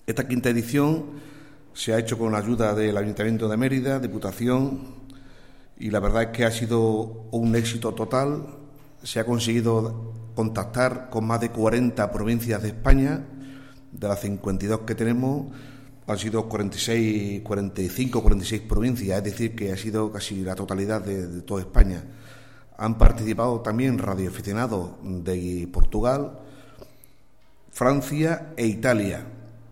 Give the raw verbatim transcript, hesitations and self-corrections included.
Esta quinta edición se ha hecho con la ayuda del Ayuntamiento de Mérida, Diputación, y la verdad es que ha sido un éxito total. Se ha conseguido contactar con más de cuarenta provincias de España. De las cincuenta y dos que tenemos, han sido cuarenta y seis, cuarenta y cinco, cuarenta y seis provincias, es decir, que ha sido casi la totalidad de, de toda España. Han participado también radioaficionados de Portugal, Francia e Italia.